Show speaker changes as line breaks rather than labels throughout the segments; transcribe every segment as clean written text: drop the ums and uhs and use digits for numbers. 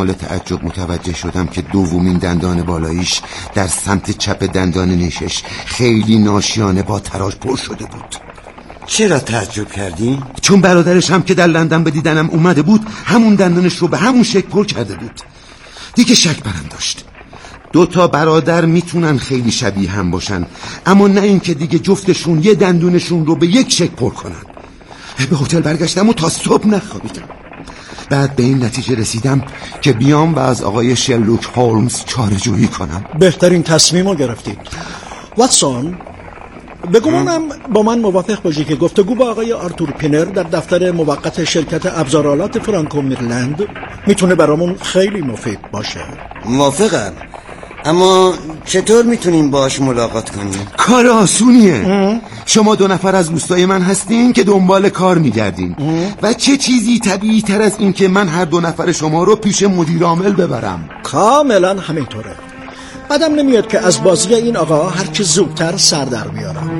کمال تعجب متوجه شدم که دومین دندان بالاییش در سمت چپ دندان نیشش خیلی ناشیانه با تراش پر شده بود.
چرا تعجب کردی؟
چون برادرش هم که در لندن به دیدنم اومده بود همون دندانش رو به همون شکل پر کرده بود. دیگه شک برم داشت. 2 برادر میتونن خیلی شبیه هم باشن، اما نه این که دیگه جفتشون یه دندونشون رو به یک شکل پر کنن. به هتل برگشتم و تا صبح نخوابیدم. بعد به این نتیجه رسیدم که بیام و از آقای شرلوک هولمز چاره جویی کنم.
بهترین تصمیم رو گرفتید. واتسون، بگمانم با من موافق باشی که گفتگو با آقای آرتور پینر در دفتر موقت شرکت ابزارآلات فرانکو میرلند میتونه برامون خیلی مفید باشه.
موافقم، اما چطور میتونیم باهاش ملاقات کنیم؟
کار آسونیه. شما 2 نفر از دوستای من هستین که دنبال کار میگردین و چه چیزی طبیعی تر از این که من هر 2 نفر شما رو پیش مدیر عامل ببرم؟
کاملا همینطوره. بعدم نمیاد که از بازی این آقا هر چه زودتر سر در بیارم.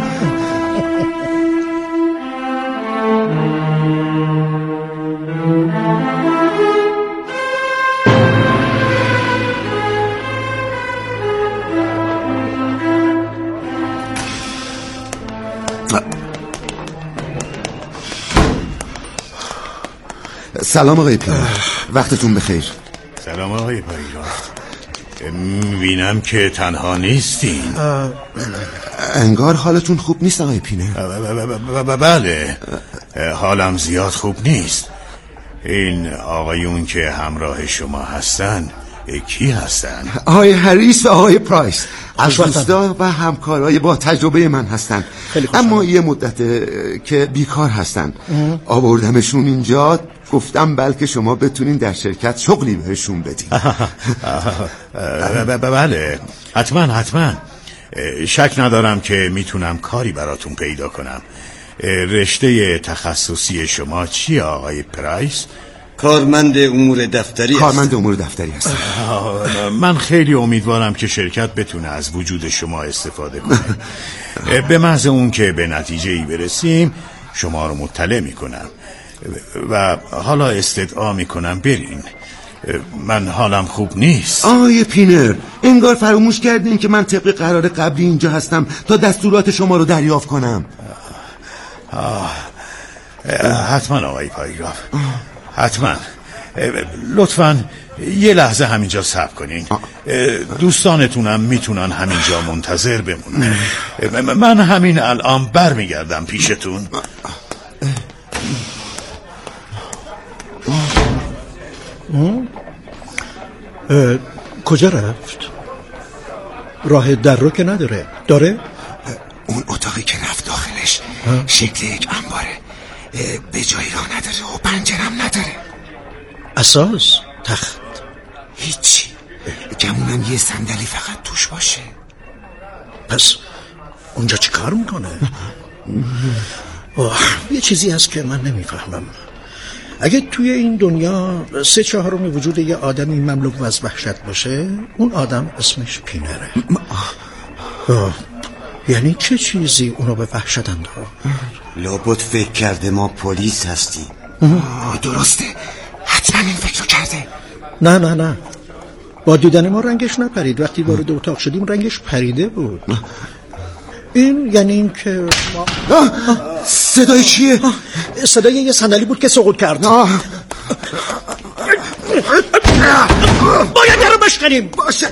سلام آقای پینر، وقتتون بخیر.
سلام آقای پایگاه، میبینم که تنها نیستین.
انگار حالتون خوب نیست آقای پینر.
بله، حالم زیاد خوب نیست. این آقایون که همراه شما هستن کی هستن؟
آقای هریس و آقای پرایس از دوستا و همکارای با تجربه من هستن، اما یه مدته که بیکار هستن. آوردمشون اینجا، گفتم بلکه شما بتونین در شرکت شغلی بهشون بدین.
بله، حتما شک ندارم که میتونم کاری براتون پیدا کنم. رشته تخصصی شما چیه آقای پرایس؟
کارمند امور دفتری
هستم.
من خیلی امیدوارم که شرکت بتونه از وجود شما استفاده کنه. به محض اون که به نتیجه‌ای برسیم شما رو مطلع میکنم و حالا استدعا میکنم برین. من حالم خوب نیست.
آقای پینر، انگار فراموش کردین که من طبق قرار قبلی اینجا هستم تا دستورات شما رو دریافت کنم.
حتما آقای پایگراف، حتما. لطفاً یه لحظه همینجا صبر کنین. دوستانتونم میتونن همینجا منتظر بمونن. من همین الان برمیگردم پیشتون.
کجا رفت؟ راه در رو که نداره. داره؟
اون اتاقی که رفت داخلش شکل یک انباره، به جایی راه نداره و پنجرم نداره.
اساس؟ تخت؟
هیچی، گمونم یه صندلی فقط توش باشه.
پس اونجا چی کار میکنه؟ یه چیزی هست که من نمیفهمم. اگه توی این دنیا 3/4 وجود یه آدمی مملو از وحشت باشه، اون آدم اسمش پینره. یعنی چه چیزی اونو به وحشت انداخت؟
لابد فکر کرده ما پلیس هستیم.
درسته، حتما این فکر کرده.
نه با دیدن ما رنگش نپرید. وقتی وارد اتاق شدیم رنگش پریده بود. این یعنی این که
صدای چیه؟
صدای یه صندلی بود که سقوط کرد. باید رو بشکنیم.
باشه.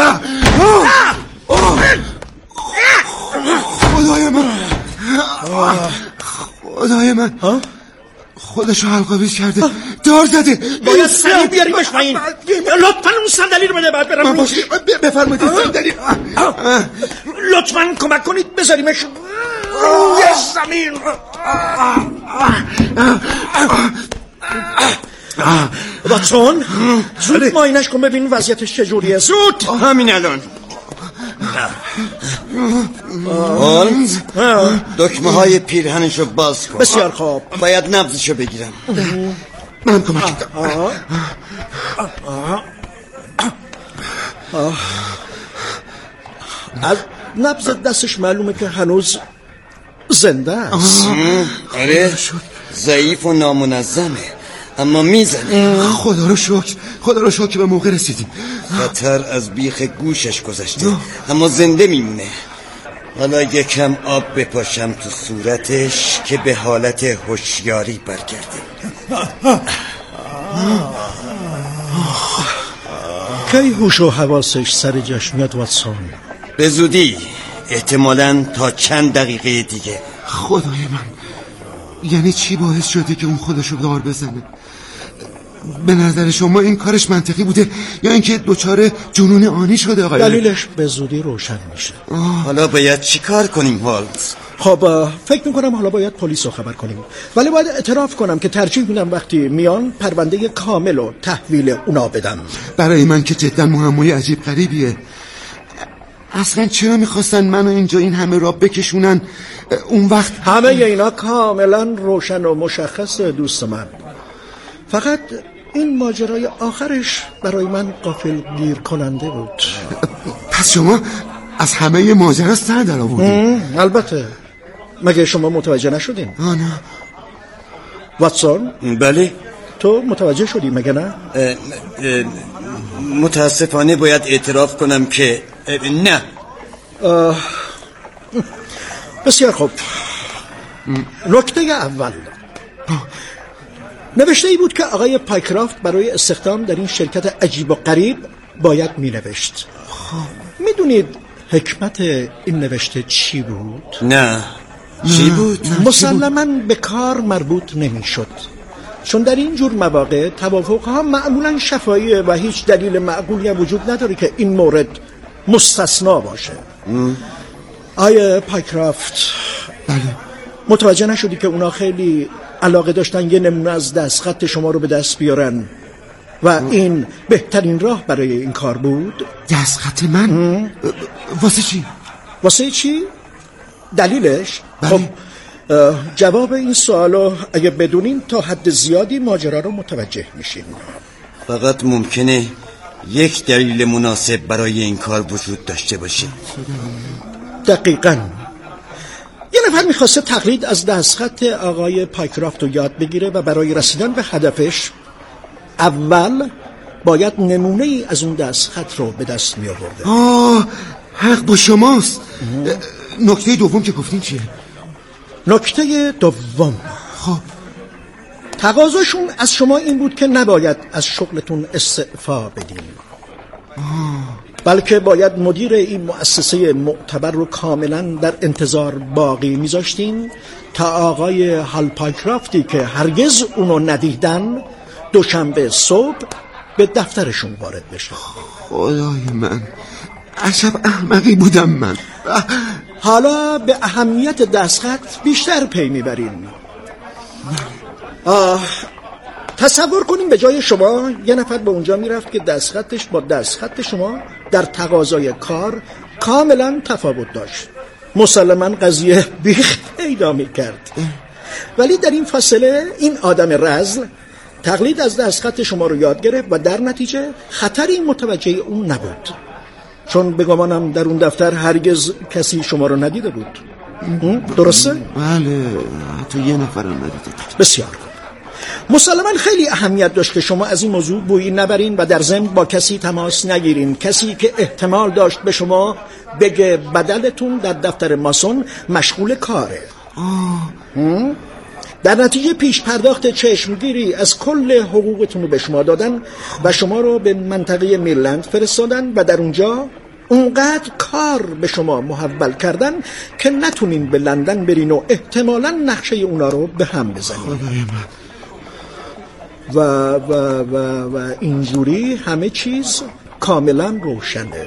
خدای من خودشو حلقاویز کرده، دار زده.
باید سریع بیاریمش پایین. لطفاً اون صندلی رو بده. بعد برم روش.
بفرمایید صندلی.
لطفاً کمک کنید بذاریمش روی زمین. واتسون، زود ماینش کن ببین وضعیتش چجوریه. زود.
همین الان. هولمز، دکمه های پیرهنشو باز کن.
بسیار خوب.
باید نبضشو بگیرم.
من کمک کنم.
از نبض دستش معلومه که هنوز زنده است.
آره، ضعیف و نامنظمه اما میزنه.
خدا رو شکر، خدا رو شکر به موقع رسیدیم.
خطر از بیخ گوشش گذشته اما زنده میمونه. حالا یکم آب بپاشم تو صورتش که به حالت هوشیاری برگرده.
کی هوش و حواسش سر جاش میاد واتسون؟
به زودی، احتمالاً تا چند دقیقه دیگه.
خدای من، یعنی چی باعث شده که اون خودشو دار بزنه؟ به نظر شما این کارش منطقی بوده یا اینکه دچار جنون آنی شده آقای؟
دلیلش به زودی روشن میشه.
حالا باید چی کار کنیم هولمز؟
خب فکر میکنم حالا باید پلیس رو خبر کنیم، ولی باید اعتراف کنم که ترجیح میدم وقتی میان پرونده کامل و تحویل اونا بدم.
برای من که جدا معمای عجیب غریبیه. اصلا چرا میخواستن منو اینجا این همه را بکشونن؟ اون وقت
همه اینا کاملا روشن و مشخص دوست من. فقط این ماجرای آخرش برای من غافلگیر کننده بود.
پس شما از همه ماجرا سر در آوردین؟
البته. مگه شما متوجه نشدین؟
نه.
واتسون؟
بله.
تو متوجه شدی مگه نه؟
متاسفانه باید اعتراف کنم که نه.
بسیار خوب. نکته اول، نوشته ای بود که آقای پایکرافت برای استخدام در این شرکت عجیب و غریب باید می نوشت. میدونید حکمت این نوشته چی بود؟
نه. چی بود؟
مسلماً به کار مربوط نمی شد، چون در این جور مواقع توافق ها معمولاً شفاهیه و هیچ دلیل معقولی هم وجود نداره که این مورد مستثنا باشه. آقای پایکرافت،
بله.
متوجه نشدی که اونا خیلی علاقه داشتن یه نمونه از دستخط شما رو به دست بیارن و این بهترین راه برای این کار بود؟
دستخط من؟ واسه چی؟
واسه چی؟ دلیلش؟
بله.
خب جواب این سوالو اگه بدونین تا حد زیادی ماجرا رو متوجه میشین.
فقط ممکنه یک دلیل مناسب برای این کار وجود داشته باشه.
دقیقاً. یه نفر میخواسته تقلید از دستخط آقای پایکرافت رو یاد بگیره و برای رسیدن به هدفش اول باید نمونه ای از اون دستخط رو به دست می آورده.
حق با شماست. نکته دوم که گفتین چیه؟
نکته دوم،
خب
تقاضاشون از شما این بود که نباید از شغلتون استعفا بدین، بلکه باید مدیر این مؤسسه معتبر رو کاملا در انتظار باقی میذاشتین تا آقای هال پایکرافتی که هرگز اونو ندیدن دوشنبه صبح به دفترشون وارد بشه.
خدای من، عجب احمقی بودم من.
حالا به اهمیت دستخط بیشتر پی میبرین. تصور کنیم به جای شما یه نفر به اونجا میرفت که دستخطش با دستخط شما در تقاضای کار کاملا تفاوت داشت. مسلماً قضیه بیخ پیدا میکرد، ولی در این فاصله این آدم رذل تقلید از دستخط شما رو یاد گرفت و در نتیجه خطری متوجه اون نبود، چون به گمانم در اون دفتر هرگز کسی شما رو ندیده بود. درسته؟
بله، تو یه نفر رو ندیده.
بسیار خوب. مسلماً خیلی اهمیت داشت که شما از این موضوع بویی نبرین و در ضمن با کسی تماس نگیرین، کسی که احتمال داشت به شما بگه بدلتون در دفتر ماسون مشغول کاره. در نتیجه پیش پرداخت چشمگیری از کل حقوقتون رو به شما دادن و شما رو به منطقه میرلند فرستادن و در اونجا اونقدر کار به شما محول کردن که نتونین به لندن برین و احتمالاً نقشه اونا رو به هم بزنین. و اینجوری همه چیز کاملا روشنه.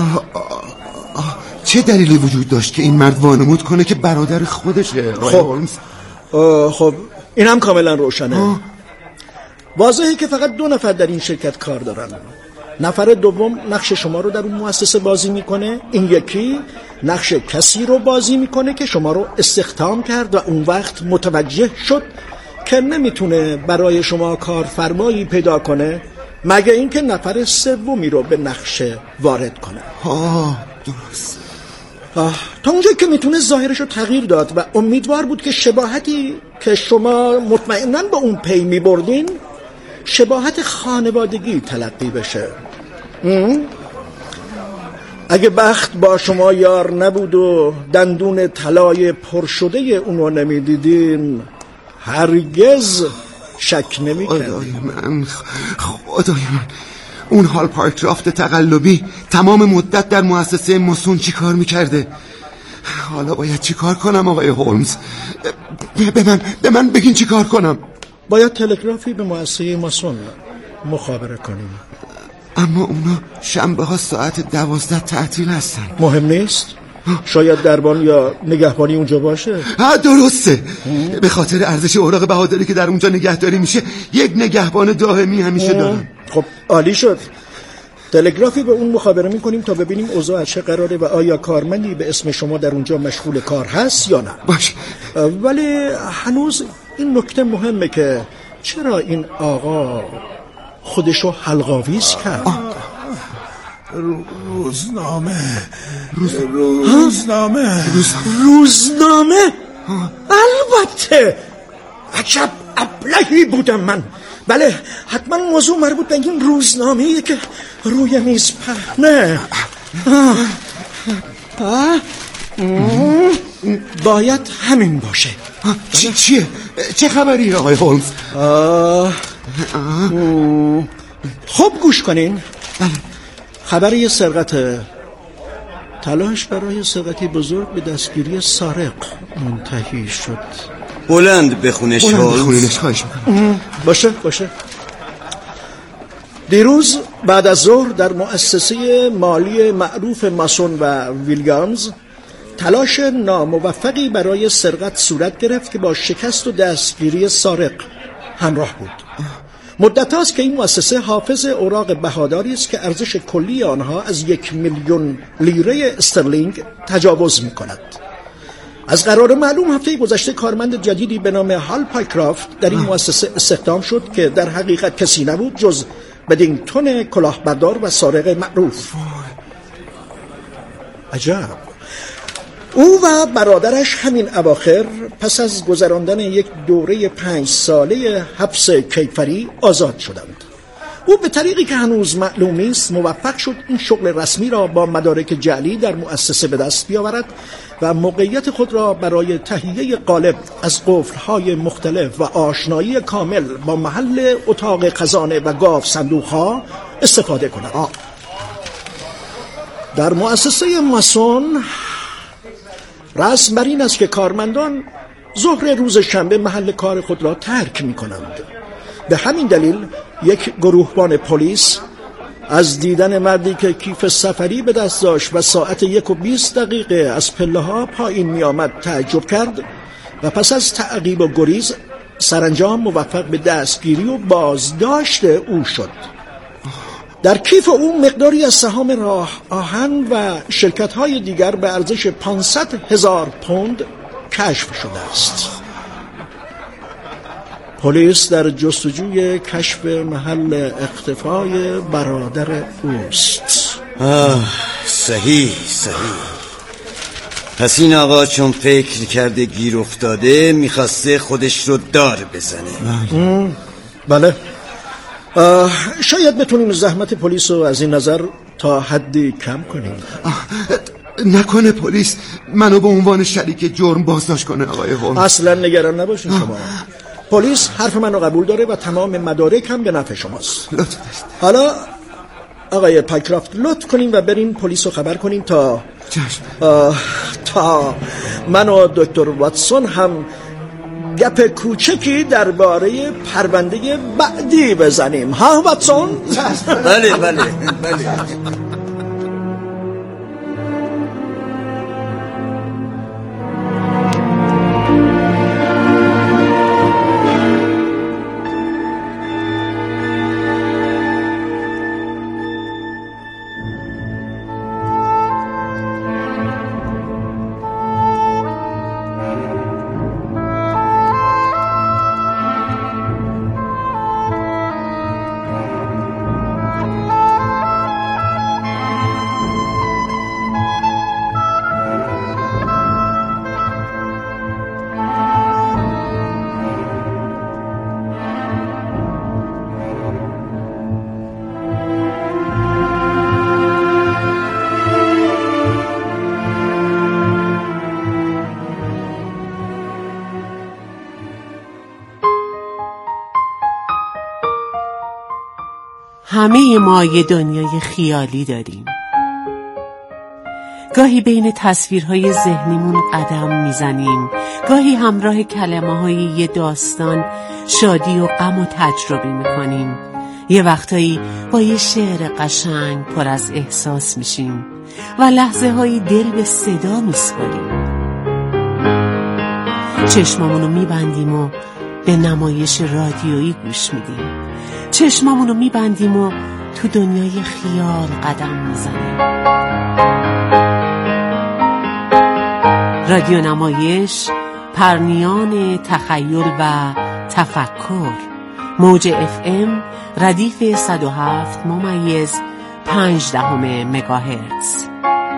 چه دلیلی وجود داشت که این مرد وانمود کنه که برادر خودشه؟
خب این هم کاملا روشنه. واضحه که فقط 2 نفر در این شرکت کار دارن. نفر دوم نقش شما رو در اون مؤسسه بازی میکنه، این یکی نقش کسی رو بازی میکنه که شما رو استخدام کرد و اون وقت متوجه شد که نمیتونه برای شما کارفرمایی پیدا کنه مگه اینکه نفر سومی رو به نقشه وارد کنه.
درست.
تا اونجایی که میتونه ظاهرش رو تغییر داد و امیدوار بود که شباهتی که شما مطمئناً با اون پی میبردین شباهت خانوادگی تلقی بشه. اگه بخت با شما یار نبود و دندون طلای پر شده اونو نمیدیدین هرگز شک نمی‌کردین.
خدای من اون هال پایکرافت تقلبی تمام مدت در مؤسسه ماسون چی کار میکرده؟ حالا باید چی کار کنم آقای هولمز؟ به من بگین چی کار کنم؟
باید تلگرافی به مؤسسه ماسون مخابره کنیم.
اما اونا شنبه ها ساعت 12 تعطیل هستن.
مهم نیست، شاید دربان یا نگهبانی اونجا باشه.
درسته. به خاطر ارزش اوراق بهاداری که در اونجا نگهداری میشه یک نگهبان دائمی همیشه دارم.
خب عالی شد. تلگرافی به اون مخابره میکنیم تا ببینیم اوضاع چه قراره و آیا کارمندی به اسم شما در اونجا مشغول کار هست یا نه.
باشه.
ولی هنوز این نکته مهمه که چرا این آقا خودشو حلق‌آویز کرد؟ روزنامه. البته عجب ابلهی بودم من. بله حتما موضوع مربوط به این روزنامه‌ای که روی میز پهنه. باید همین باشه.
چیه؟ چه خبریه آقای هولمز؟
خب گوش کنین. خبری سرقت، تلاش برای سرقتی بزرگ به دستگیری سارق منتهی شد.
بلند بخونش هولمز.
خواهش میکنم.
باشه. دیروز بعد از ظهر در مؤسسه مالی معروف ماسون و ویلیامز تلاش ناموفقی برای سرقت صورت گرفت که با شکست و دستگیری سارق همراه بود. مدت هاست که این مؤسسه حافظ اوراق بهاداری است که ارزش کلی آنها از 1,000,000 لیره استرلینگ تجاوز می کند. از قرار معلوم هفته گذشته کارمند جدیدی به نام هال پایکرافت در این مؤسسه استخدام شد که در حقیقت کسی نبود جز بدینگتون کلاهبردار و سارق معروف. عجب. او و برادرش همین اواخر پس از گذراندن یک دوره 5 ساله حبس کیفری آزاد شدند. او به طریقی که هنوز معلوم نیست موفق شد این شغل رسمی را با مدارک جعلی در مؤسسه به دست بیاورد و موقعیت خود را برای تهیه قالب از قفل‌های مختلف و آشنایی کامل با محل اتاق خزانه و گاو صندوق‌ها استفاده کند. در مؤسسه ماسون رسم بر این است که کارمندان ظهر روز شنبه محل کار خود را ترک می کنند. به همین دلیل یک گروهبان پلیس از دیدن مردی که کیف سفری به دست داشت و ساعت 1:20 از پله ها پایین می آمد تعجب کرد و پس از تعقیب و گریز سرانجام موفق به دستگیری و بازداشت او شد. در کیف او مقداری از سهام راه آهن و شرکت‌های دیگر به ارزش 500,000 پوند کشف شده است. پلیس در جستجوی کشف محل اختفای برادر اوست.
صحیح. پس این آقا چون فکر کرده گیر افتاده میخواسته خودش رو دار بزنه.
بله. شاید بتونیم زحمت پلیس رو از این نظر تا حدی کم کنیم.
نکنه پلیس منو به عنوان شریک جرم بازداشت کنه آقای هولمز؟
اصلا نگران نباشین شما. پلیس حرف منو قبول داره و تمام مدارک هم به نفع شماست. حالا آقای پایکرافت لطف کنیم و بریم پلیس رو خبر کنیم تا من و دکتر واتسون هم گپ کوچکی درباره پرونده بعدی بزنیم. ها واتسون؟
بله.
همه ما یه دنیای خیالی داریم. گاهی بین تصویرهای ذهنیمون قدم میزنیم، گاهی همراه کلمه‌های یه داستان شادی و غم و تجربه میکنیم. یه وقتایی با یه شعر قشنگ پر از احساس میشیم و لحظه هایی دل به صدا میسپاریم. چشمامونو میبندیم و به نمایش رادیویی گوش میدیم. چشمامونو میبندیم و تو دنیای خیال قدم میزنیم. رادیو نمایش، پرنیان تخیل و تفکر. موج FM ردیف 107.5 مگاهرتز.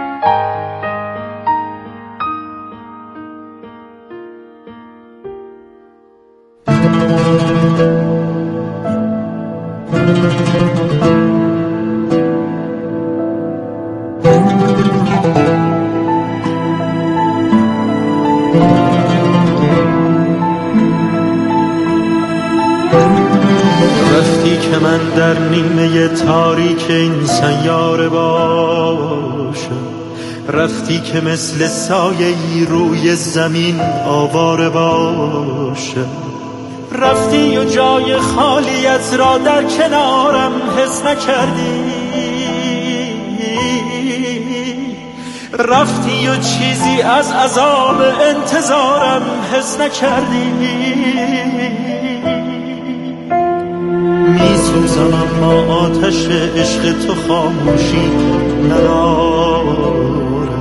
رفتی که من در نیمه تاریک این سیاره باشم، رفتی که مثل سایه‌ای روی زمین آواره باشم، رفتی و جای خالیت را در کنارم حس نکردی، رفتی و چیزی از عذاب انتظارم حس نکردی. میسوزم اما آتش عشق تو خاموشی نداره،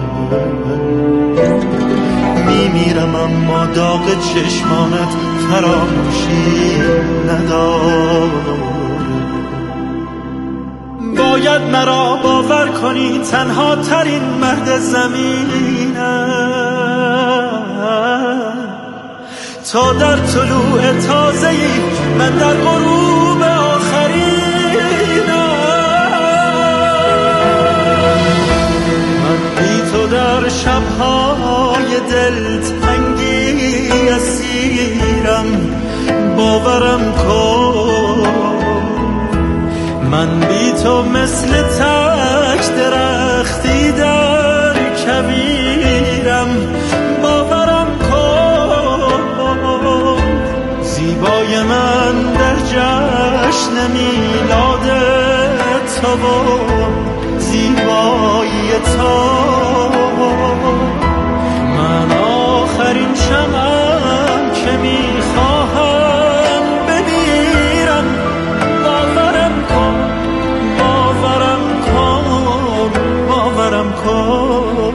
میمیرم اما داغ چشمانت فراموشی نداره. باید مرا باور کنی تنها ترین مرد زمینم، تا در طلوع تازه‌ای من در غروب آخرینم. من بی تو در شب‌های دلتنگی اسیرم، باورم کن. من بی تو مثل تک درختی در کویرم، باورم کن. زیبای من در جشن میلاد تو و زیبایی تو، من آخرین شمعم که میخواهم بمیرم. باورم کن، باورم کن، باورم کن.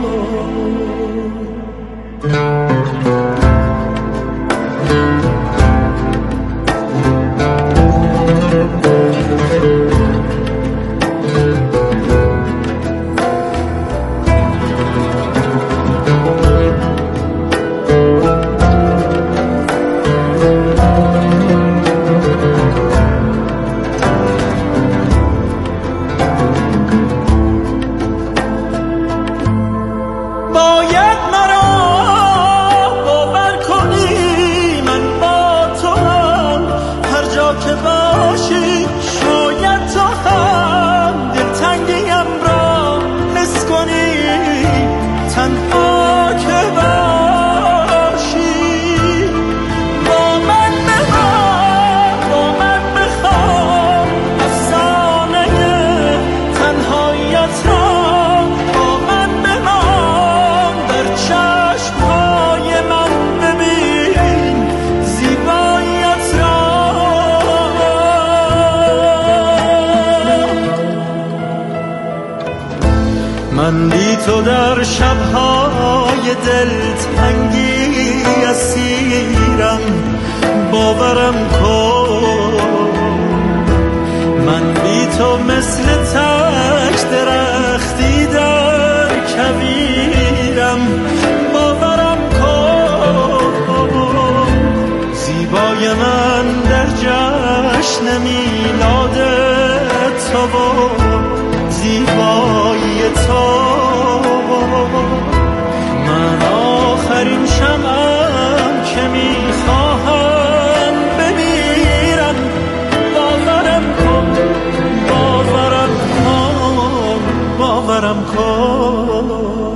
من بی تو در شب‌های دلتنگی اسیرم، باورم کن. من بی تو مثل تک درختی در کویرم، باورم کن. زیبای من در جشن میلاد تو و زیبایی تو، من آخرین شمعم که میخواهم بمیرم. باورم کن، باورم کن.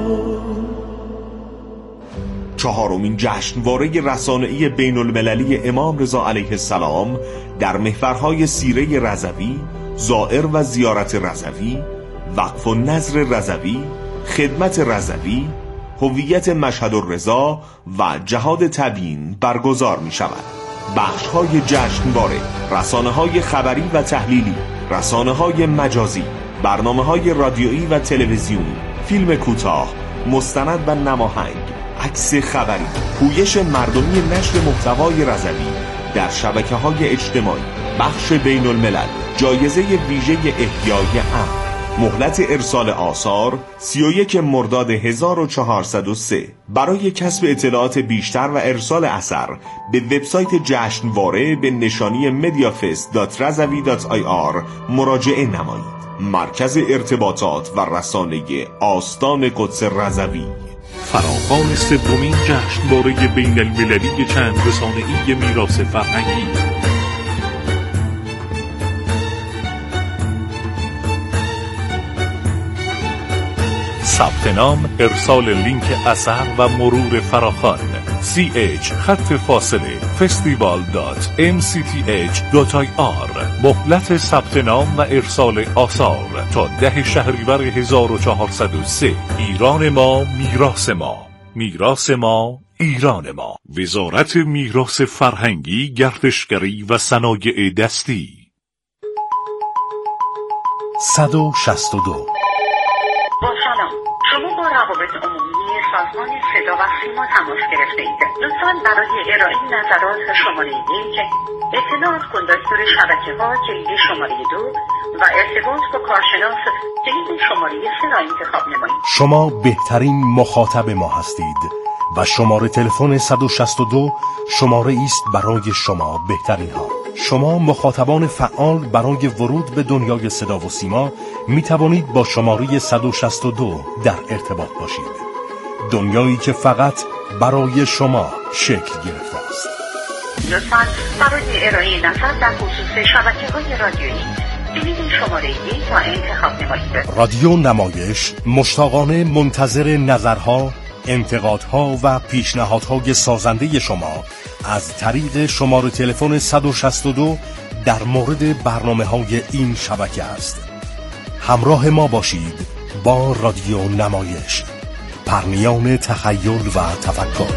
چهارمین جشنواره رسانه‌ای بین المللی امام رضا علیه السلام در محورهای سیره رضوی، زائر و زیارت رضوی، وقف و نظر رضوی، خدمت رضوی، هویت مشهد الرضا و جهاد تبیین برگزار می شود. بخش‌های جشنواره: رسانه‌های خبری و تحلیلی، رسانه‌های مجازی، برنامه‌های رادیویی و تلویزیونی، فیلم کوتاه، مستند و نماهنگ، عکس خبری، پویش مردمی نشر محتوای رضوی در شبکه‌های اجتماعی، بخش بین الملل، جایزه ویژه احیای امن. مهلت ارسال آثار 31 مرداد 1403. برای کسب اطلاعات بیشتر و ارسال اثر به وبسایت جشنواره به نشانی mediafest.razavi.ir مراجعه نمایید. مرکز ارتباطات و رسانه آستان قدس رضوی.
فراخوان سومین جشنواره بین المللی چند رسانه‌ای میراث فرهنگی. ثبت نام، ارسال لینک اثر و مرور فراخوان. festival.mcth.ir. مهلت ثبت نام و ارسال آثار تا 10 شهریور 1403. ایران ما، میراث ما، میراث ما، ایران ما. وزارت میراث فرهنگی، گردشگری و صنایع دستی.
162.
با سلام، شما با روابط عمومی سازمان صدا و سیما تماس گرفته اید. لطفاً برای ارائه نظرات شماره 1، اطلاعات کندکتور شبکه‌ها کلید شماره 2 و ارتباط با کارشناس کلید شماره 3 را انتخاب نمایید.
شما بهترین مخاطب ما هستید و شماره تلفن 162 شماره است برای شما بهترین ها. شما مخاطبان فعال برای ورود به دنیای صدا و سیما می توانید با شماره 162 در ارتباط باشید. دنیایی که فقط برای شما شکل گرفته است.
لطفاً برای ارائه نظر در خصوص شبکه‌های رادیویی کلید شماره 1 را انتخاب نمایید.
رادیو نمایش مشتاقانه منتظر نظرها، انتقادها و پیشنهادهای سازنده شما از طریق شماره تلفن 162 در مورد برنامه‌های این شبکه است. همراه ما باشید با رادیو نمایش، پرنیان تخیل و تفکر.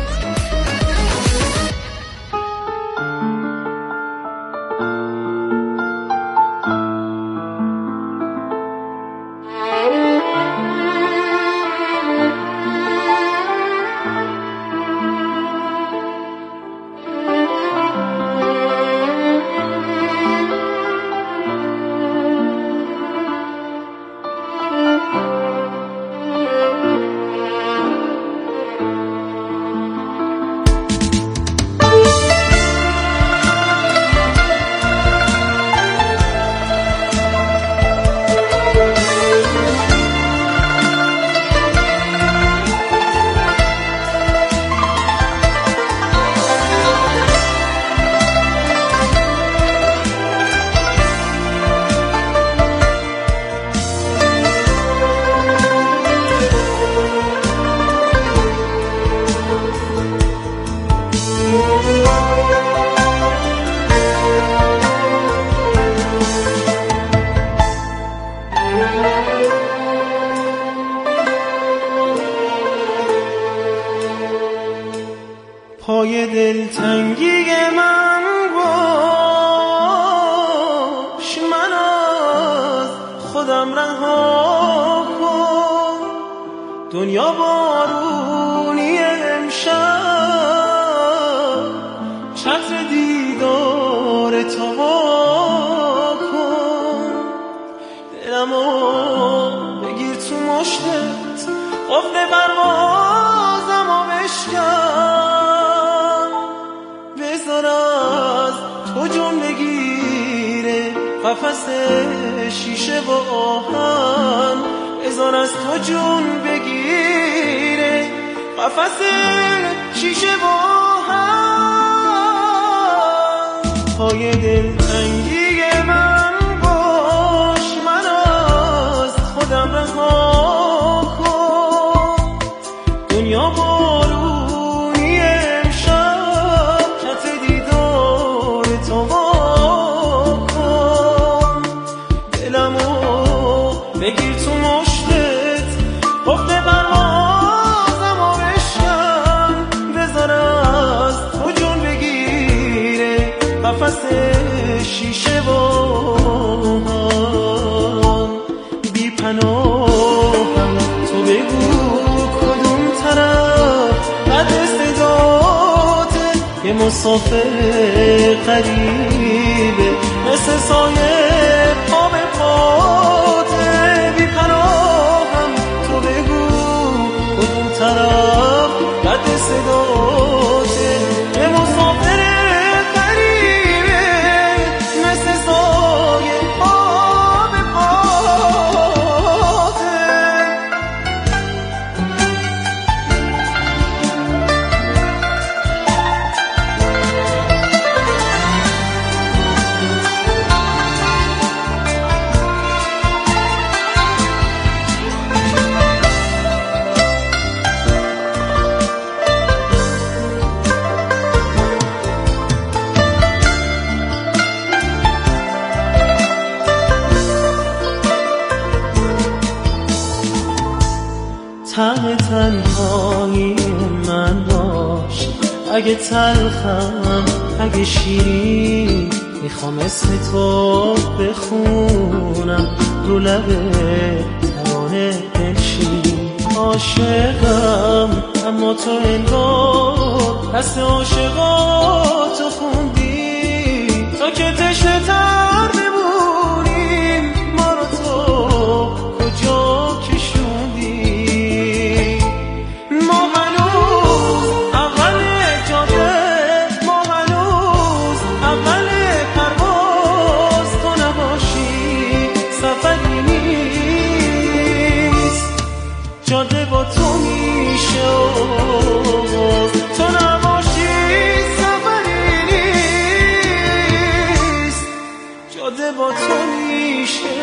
پای دلتنگی من باش، من از خودم رها کن. دنیا بارونی امشب، چتر دیدار تو وا کن. دلمو بگیر تو مشتت، قفل پروازمو بشکن. بذار از تو جون بگیره قفس شیشه و آهن. بذار از تو جون بگیره قفس شیشه و آهن. پای دلتنگی من باش، من از خودم رها بگیر تو مشتت حفظ پروازم و بشکن بذار از تو جون بگیره قفس شیشه و هم بی پناهم تو بگو کدوم طرف قد صداته یه مسافر قریبه مثل سایه پا به پاته بی پناهم تو بگو کدوم طرف قد صداته یه مسافر قریبه مثل سایه پا به پاته طعم تنهایی من باش اگه تلخم اگه شیرین میخوام اسم تو بخونم رو لب ترانه بنشین عاشقم اما تو انگار دست عاشقاتو خوندی تا که تشنه تر بمونیم ما رو تو کجا کشوندی ما هنوز اول جاده ما هنوز اول پرواز تو نباشی سفری نیست جاده با تو میشه تو نباشی سفری نیست جاده با تو میشه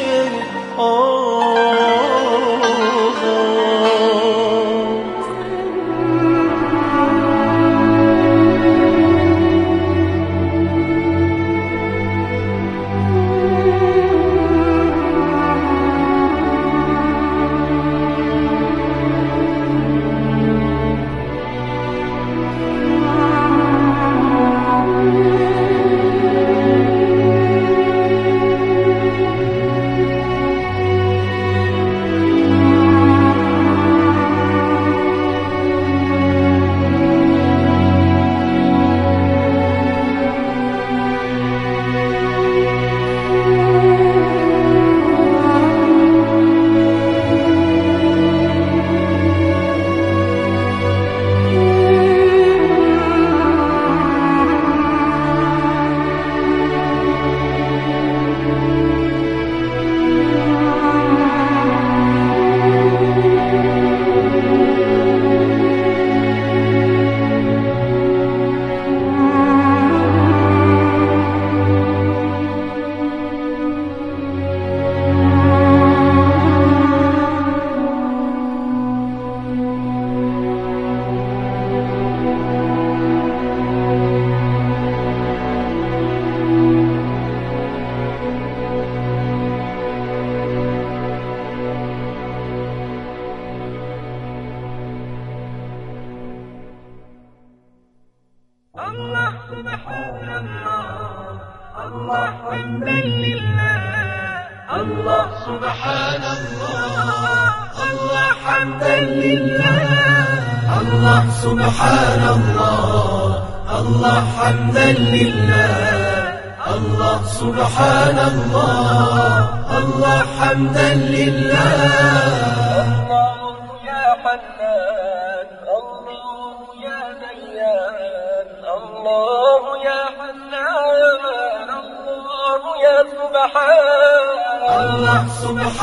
الله سبحان